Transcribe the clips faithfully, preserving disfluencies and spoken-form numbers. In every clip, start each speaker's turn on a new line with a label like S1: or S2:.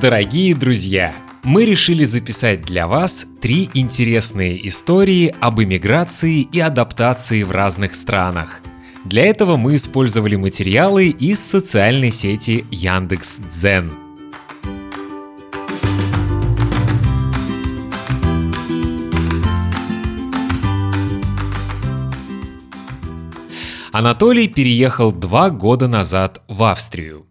S1: Дорогие друзья, мы решили записать для вас три интересные истории об эмиграции и адаптации в разных странах. Для этого мы использовали материалы из социальной сети Яндекс.Дзен. Анатолий переехал два года назад в Австрию.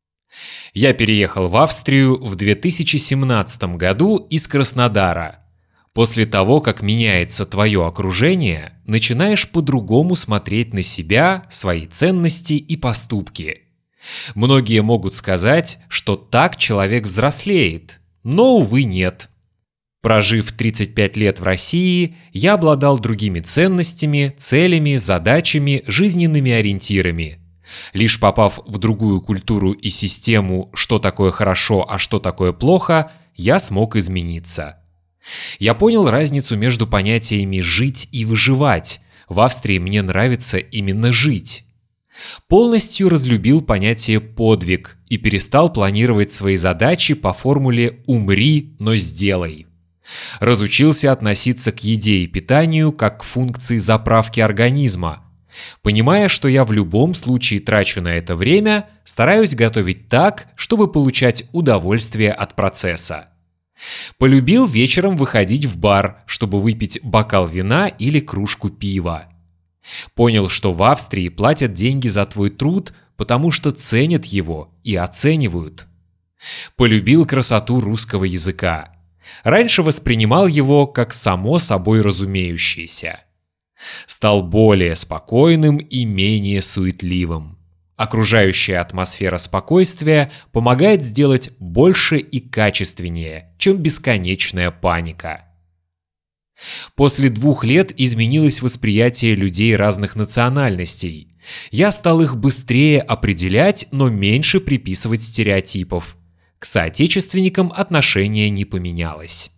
S1: Я переехал в Австрию в две тысячи семнадцатом году из Краснодара. После того, как меняется твое окружение, начинаешь по-другому смотреть на себя, свои ценности и поступки. Многие могут сказать, что так человек взрослеет, но, увы, нет. Прожив тридцать пять лет в России, я обладал другими ценностями, целями, задачами, жизненными ориентирами. Лишь попав в другую культуру и систему, что такое хорошо, а что такое плохо, я смог измениться. Я понял разницу между понятиями «жить» и «выживать». В Австрии мне нравится именно жить. Полностью разлюбил понятие «подвиг» и перестал планировать свои задачи по формуле «умри, но сделай». Разучился относиться к еде и питанию как к функции заправки организма. Понимая, что я в любом случае трачу на это время, стараюсь готовить так, чтобы получать удовольствие от процесса. Полюбил вечером выходить в бар, чтобы выпить бокал вина или кружку пива. Понял, что в Австрии платят деньги за твой труд, потому что ценят его и оценивают. Полюбил красоту русского языка. Раньше воспринимал его как само собой разумеющееся. Стал более спокойным и менее суетливым. Окружающая атмосфера спокойствия помогает сделать больше и качественнее, чем бесконечная паника. После двух лет изменилось восприятие людей разных национальностей. Я стал их быстрее определять, но меньше приписывать стереотипов. К соотечественникам отношение не поменялось.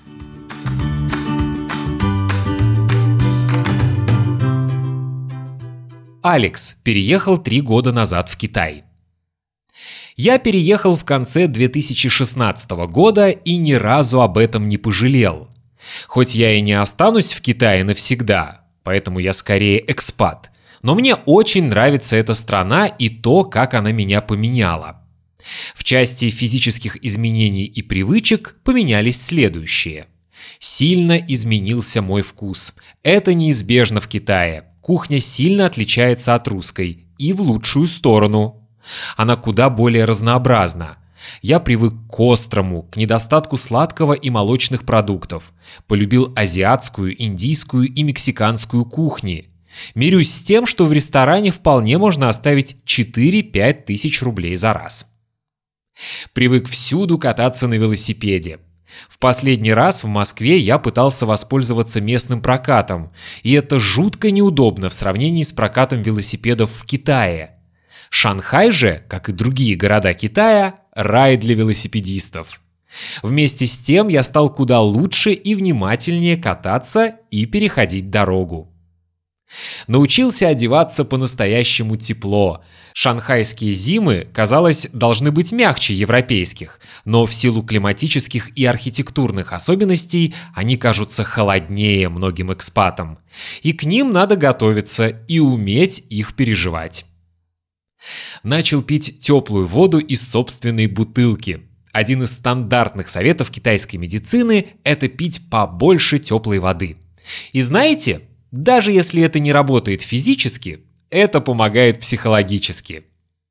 S1: Алекс переехал три года назад в Китай. Я переехал в конце две тысячи шестнадцатого года и ни разу об этом не пожалел. Хоть я и не останусь в Китае навсегда, поэтому я скорее экспат, но мне очень нравится эта страна и то, как она меня поменяла. В части физических изменений и привычек поменялись следующие. Сильно изменился мой вкус. Это неизбежно в Китае. Кухня сильно отличается от русской, и в лучшую сторону. Она куда более разнообразна. Я привык к острому, к недостатку сладкого и молочных продуктов. Полюбил азиатскую, индийскую и мексиканскую кухни. Мирюсь с тем, что в ресторане вполне можно оставить четыре-пять тысяч рублей за раз. Привык всюду кататься на велосипеде. В последний раз в Москве я пытался воспользоваться местным прокатом, и это жутко неудобно в сравнении с прокатом велосипедов в Китае. Шанхай же, как и другие города Китая, рай для велосипедистов. Вместе с тем я стал куда лучше и внимательнее кататься и переходить дорогу. Научился одеваться по-настоящему тепло. Шанхайские зимы, казалось, должны быть мягче европейских, но в силу климатических и архитектурных особенностей они кажутся холоднее многим экспатам. И к ним надо готовиться и уметь их переживать. Начал пить теплую воду из собственной бутылки. Один из стандартных советов китайской медицины – это пить побольше теплой воды. И знаете, даже если это не работает физически, это помогает психологически.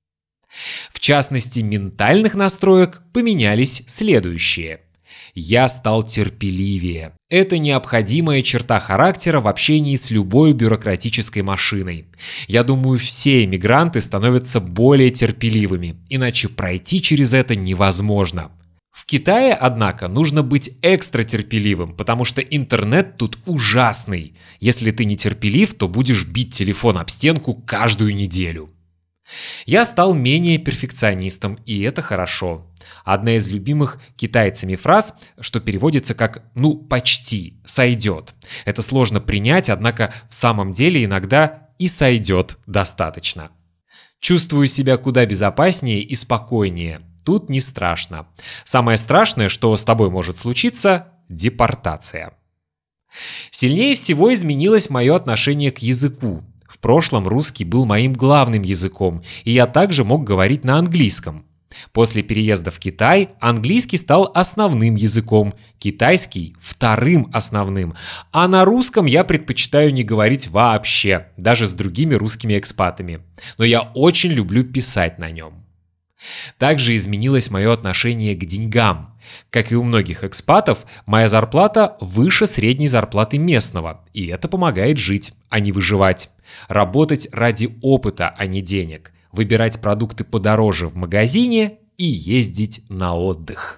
S1: В частности, ментальных настроек поменялись следующие. Я стал терпеливее. Это необходимая черта характера в общении с любой бюрократической машиной. Я думаю, все эмигранты становятся более терпеливыми, иначе пройти через это невозможно. В Китае, однако, нужно быть экстра терпеливым, потому что интернет тут ужасный. Если ты не терпелив, то будешь бить телефон об стенку каждую неделю. Я стал менее перфекционистом, и это хорошо. Одна из любимых китайцами фраз, что переводится как «ну, почти, сойдет». Это сложно принять, однако в самом деле иногда и сойдет достаточно. Чувствую себя куда безопаснее и спокойнее. тут не страшно. Самое страшное, что с тобой может случиться – депортация. Сильнее всего изменилось мое отношение к языку. В прошлом русский был моим главным языком, и я также мог говорить на английском. После переезда в Китай английский стал основным языком, китайский – вторым основным, а на русском я предпочитаю не говорить вообще, даже с другими русскими экспатами. Но я очень люблю писать на нем. Также изменилось мое отношение к деньгам. Как и у многих экспатов, моя зарплата выше средней зарплаты местного, и это помогает жить, а не выживать. Работать ради опыта, а не денег. Выбирать продукты подороже в магазине и ездить на отдых.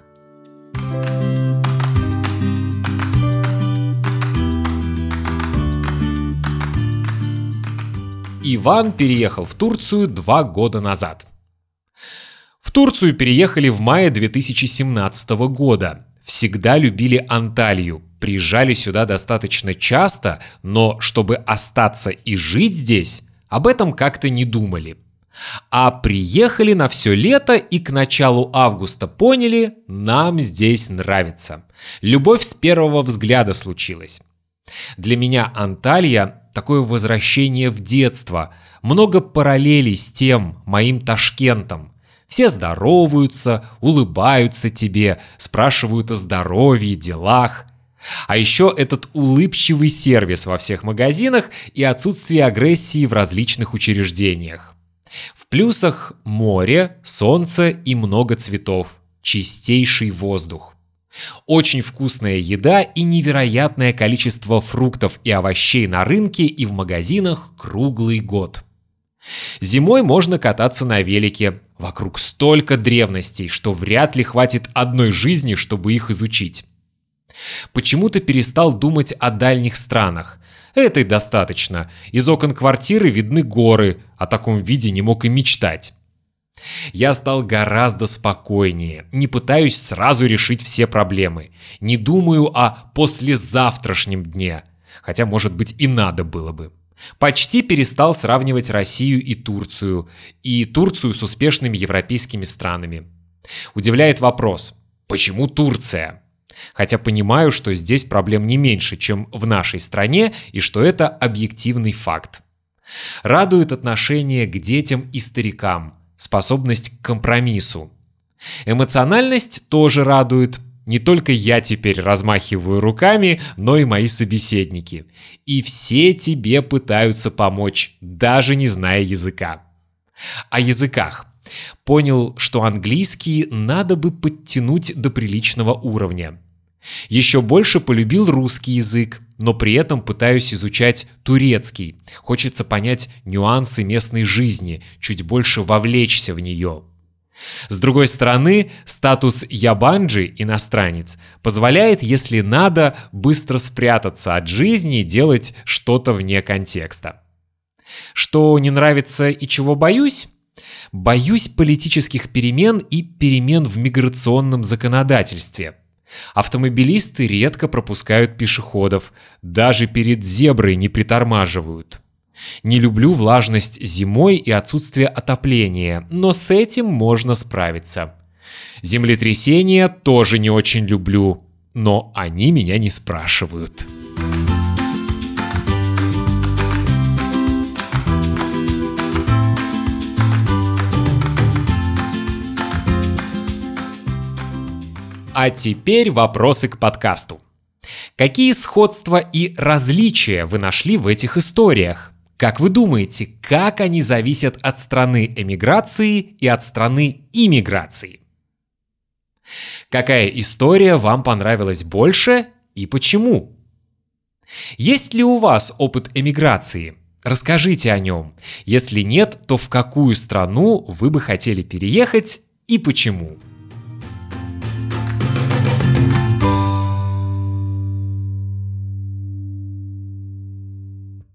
S1: Иван переехал в Турцию два года назад. В Турцию переехали в мае две тысячи семнадцатого года. Всегда любили Анталию, приезжали сюда достаточно часто, но чтобы остаться и жить здесь, об этом как-то не думали. А приехали на все лето и к началу августа поняли, нам здесь нравится. Любовь с первого взгляда случилась. Для меня Анталия – такое возвращение в детство, много параллелей с тем моим Ташкентом. Все здороваются, улыбаются тебе, спрашивают о здоровье, делах. А еще этот улыбчивый сервис во всех магазинах и отсутствие агрессии в различных учреждениях. В плюсах море, солнце и много цветов, чистейший воздух. Очень вкусная еда и невероятное количество фруктов и овощей на рынке и в магазинах круглый год. Зимой можно кататься на велике. Вокруг столько древностей, что вряд ли хватит одной жизни, чтобы их изучить. Почему-то перестал думать о дальних странах. Этой достаточно. Из окон квартиры видны горы, о таком виде не мог и мечтать. Я стал гораздо спокойнее, не пытаюсь сразу решить все проблемы, не думаю о послезавтрашнем дне, хотя, может быть, и надо было бы. Почти перестал сравнивать Россию и Турцию, и Турцию с успешными европейскими странами. Удивляет вопрос: почему Турция? Хотя понимаю, что здесь проблем не меньше, чем в нашей стране, и что это объективный факт. Радует отношение к детям и старикам, способность к компромиссу. Эмоциональность тоже радует. Не только я теперь размахиваю руками, но и мои собеседники. И все тебе пытаются помочь, даже не зная языка. О языках. Понял, что английский надо бы подтянуть до приличного уровня. Еще больше полюбил русский язык, но при этом пытаюсь изучать турецкий. Хочется понять нюансы местной жизни, чуть больше вовлечься в нее. С другой стороны, статус ябанджи, иностранец, позволяет, если надо, быстро спрятаться от жизни и делать что-то вне контекста. Что не нравится и чего боюсь? Боюсь политических перемен и перемен в миграционном законодательстве. Автомобилисты редко пропускают пешеходов, даже перед зеброй не притормаживают. Не люблю влажность зимой и отсутствие отопления, но с этим можно справиться. Землетрясения тоже не очень люблю, но они меня не спрашивают. А теперь вопросы к подкасту. Какие сходства и различия вы нашли в этих историях? Как вы думаете, как они зависят от страны эмиграции и от страны иммиграции? Какая история вам понравилась больше и почему? Есть ли у вас опыт эмиграции? Расскажите о нем. Если нет, то в какую страну вы бы хотели переехать и почему?